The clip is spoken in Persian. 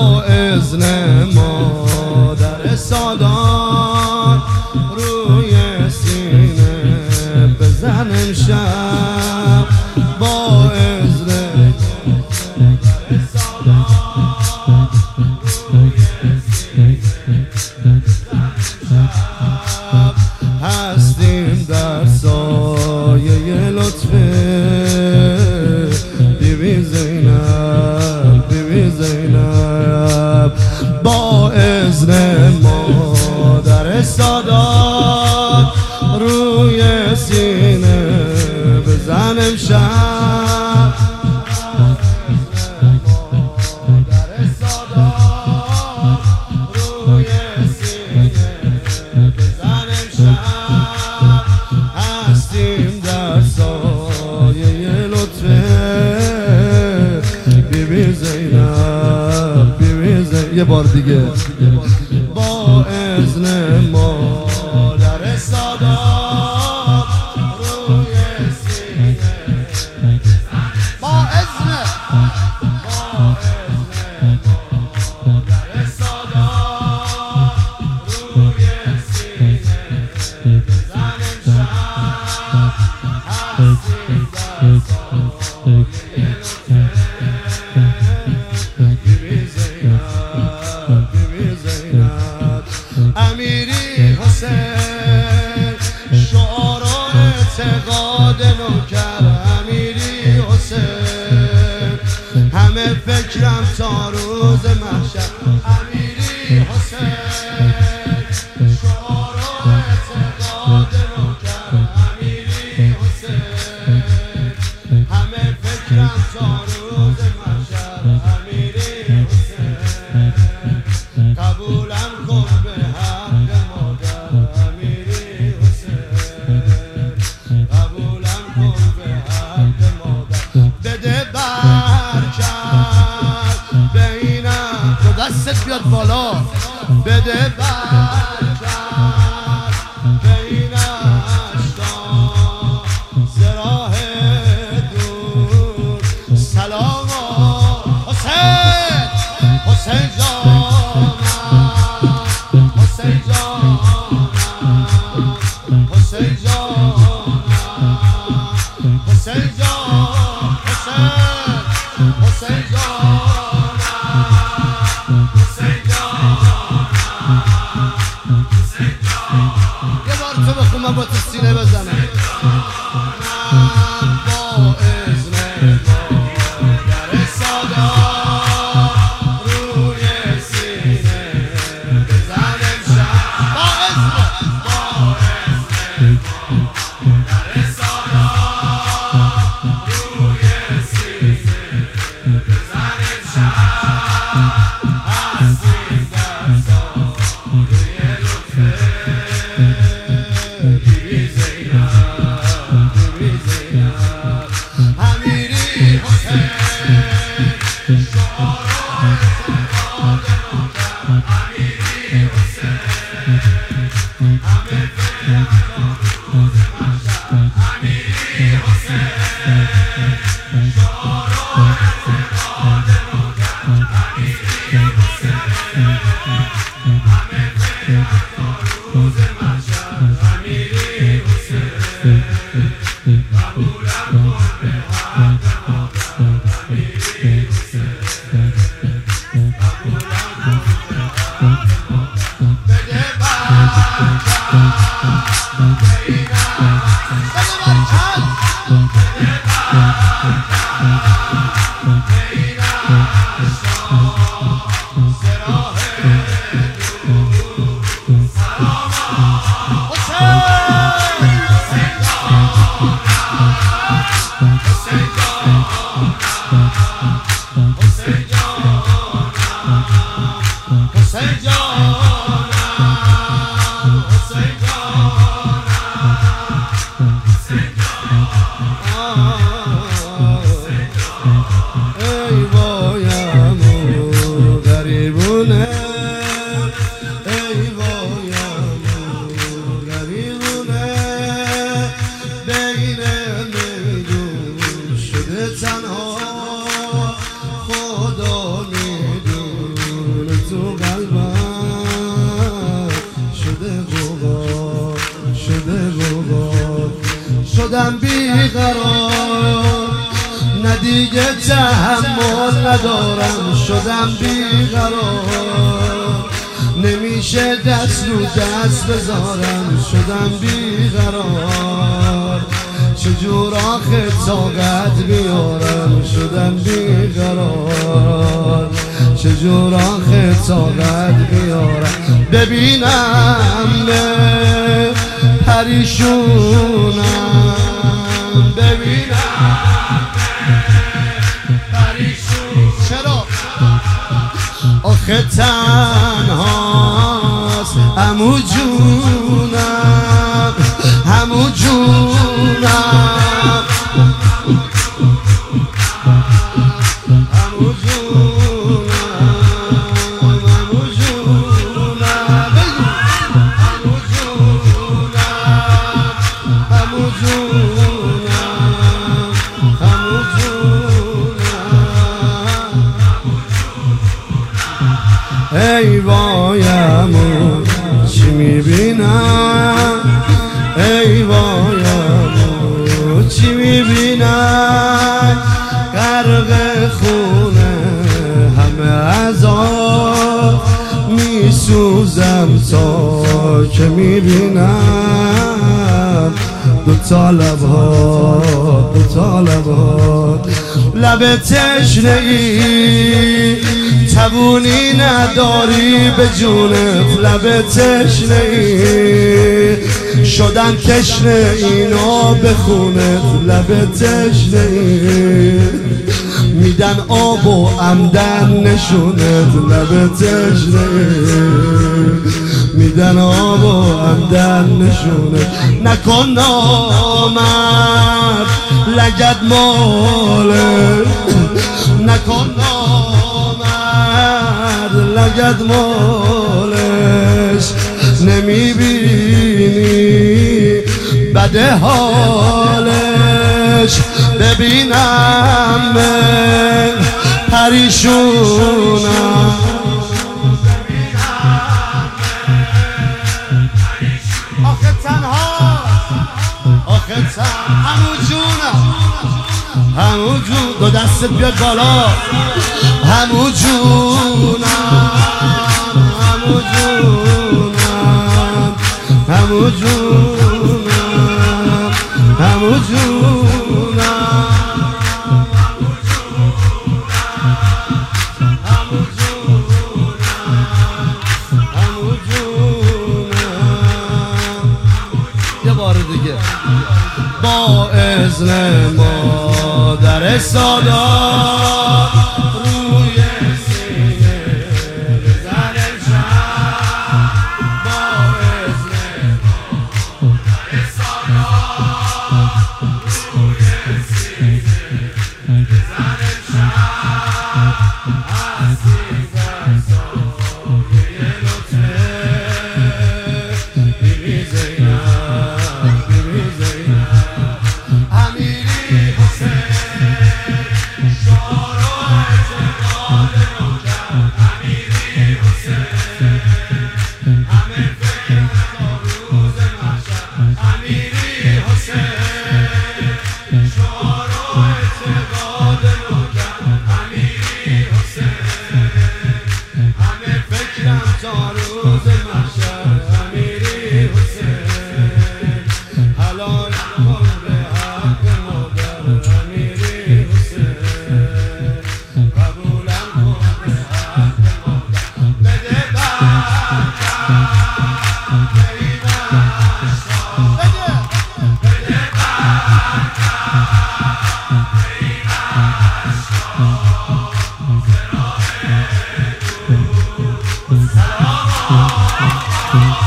با اذن مادر سادات روی سینه بزن امشب با اذن مادر سادات روی سینه هستیم در سایه لطف بیبی زینب، بیبی زینب با اذن مادر سادات روی سینه بزن امشب مادر سادات روی سینه بزن امشب هستیم در سایه لطف بیبی زینب، بیبی زینب یه بار دیگه با اذن مادر سادات روی سینه با اذن مادر سادات روی سینه بزن امشب هستیم در سایه بیبی زینب، بیبی زینب امیری حسین شعار و اعتقاد نوکر امیری حسین همه فکرم تا روز محشر امیری حسین شعار و اعتقاد نوکر امیری حسین همه فکرم تا روز محشر امیری حسین قبولم کن به حق مادر امیری حسین قبولم کن به حق مادر بده برکت به اینم تو دستت بیاد بالا بده برکت به این اشتان زراح دور سلام حسین حسین جانم حسین جانم حسین جانم حسین جان حسین حسین جانم حسین جانم حسین جانم یه بار تو بخون من با تو سینه بزنم با اذن مادر سادات روی سینه بزن امشب با اذن مادر سادات روی سینه بزن امشب هستیم در سایه لطف بیبی زینب، بیبی زینب امیری حسین شعار و اعتقاد نوکر امیری حسین همه فکرم تا روز محشر امیری حسین شعار و اعتقاد نوکر امیری حسین همه فکرم تا روز محشر امیری حسین قبولم کن به حق مادر امیری حسین قبولم کن به حق مادر بده برکت به این اشتان بده برکت به این اشتان زراح دور سلام حسین حسین جانم حسین جانم حسین جانم حسین جانم حسین جانم حسین جانم ای وایم و غریبونه ای وایم و غریبونه بین میدون شده تنها خدا میدون شدم بیقرار، نه دیگه تحمل ندارم شدم بیقرار، نمیشه دست رو دست بذارم شدم بیقرار، چجور آخه طاقت بیارم شدم بیقرار، چجور آخه طاقت بیارم ببینم به پریشونم، ببینم پریشون چرا آخه تنهاست عمو جونم، عمو جونم، عمو جونم، عمو جونم، عمو جونم، عمو جونم، عمو جونم. ای وای عمو چی میبینم، ای وای عمو چی میبینم، غرق خونه همه عذاب میسوزم تا که میبینم دوتا لبها، دوتا لبها، لب تشنه ای توونی نداری به جونت، لب تشنه ای شدن تشنه اینا به خونت، لب تشنه ای میدن آب و عمدن نشونت، لب تشنه ای میدن آب و عمدن نشونت، نکن نامرد لگد ماله، نکن نامرد لگد مالش، نمیبینی بده حالش، ببینم من پریشونم، آخه تنها، آخه تنها، عمو جونم، عمو جون، دو دستت بیاد بالا، عمو جونم، عمو جونم، عمو جونم، عمو جونم، عمو جونم. یه بار دیگه با اذن مادر سادا روی سینه بزنم شم، با اذن مادر سادا روی سینه بزنم شم، عزیزم سایه لطفه بیبی زینب، بیبی زینب، امیری حسین شعار و اعتقاد نوکر، امیری حسین همه فکر تا روز محشر، امیری حسین شعار و اعتقاد نوکر، امیری حسین همه فکرم تا روز محشر، امیری حسین حلال کن به حق مادر، امیری حسین قبولم کن به حق مادر، بده برکت به این اشتار، بده برکت به این اشتار، سلام